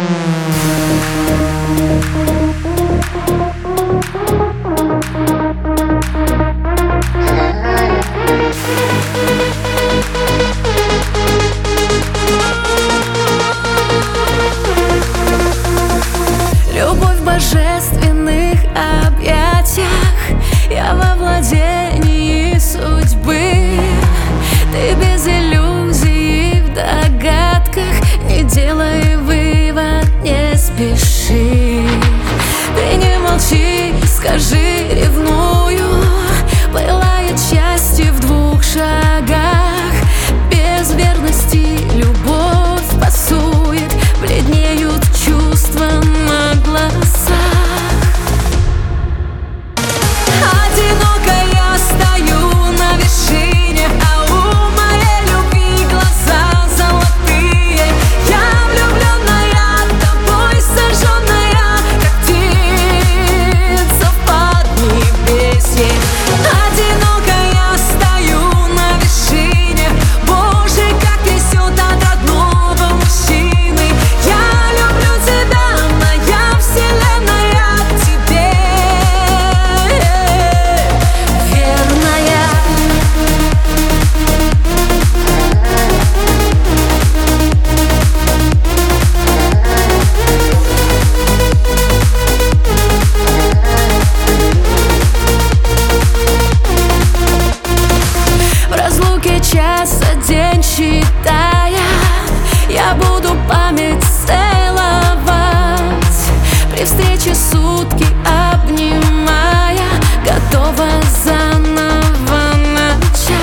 Любовь в божественных объятиях, я во владении судьбы. Ты без иллюзий в догадках, не делай вывод, не спеши. Ты не молчи, скажи, ревную. Пылает счастье в 2 шагах. Без верности любовь пасует, бледнеют чувства на глазах. Одиноко я стою на вершине, а у моей любви глаза золотые. Я влюбленная, тобой сожженная, как птица в поднебесье. Одиноко я стою на вершине, Боже, как трясет от родного мужчины. Я люблю тебя, моя вселенная, тебе верная. В разлуке часа день считая, я буду память целовать. При встрече сутки обнимая, готова заново начать.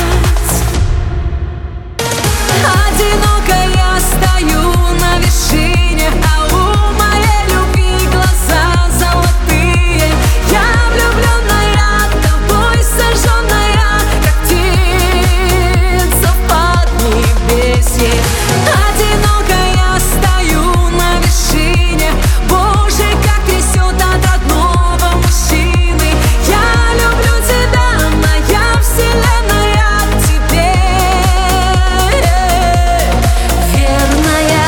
Одиноко я стою на вершине, а у моей любви глаза золотые. Я влюбленная, тобой сожженная, как птица в поднебесье. Одиноко я стою на вершине, Боже, как трясет от родного мужчины. Я люблю тебя, моя вселенная, тебе верная.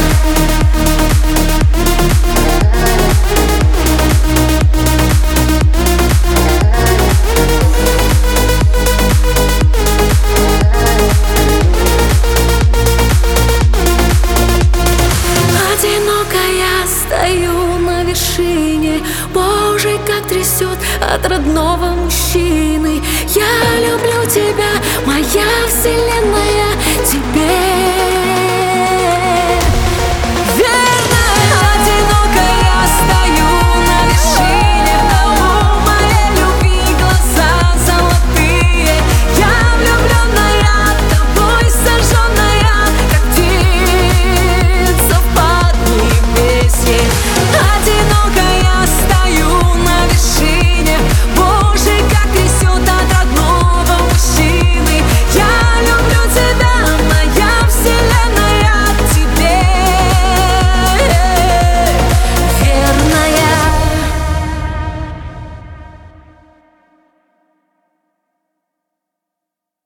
Одиноко я стою на вершине, Боже, как трясет от родного мужчины. Я люблю тебя, моя вселенная, тебе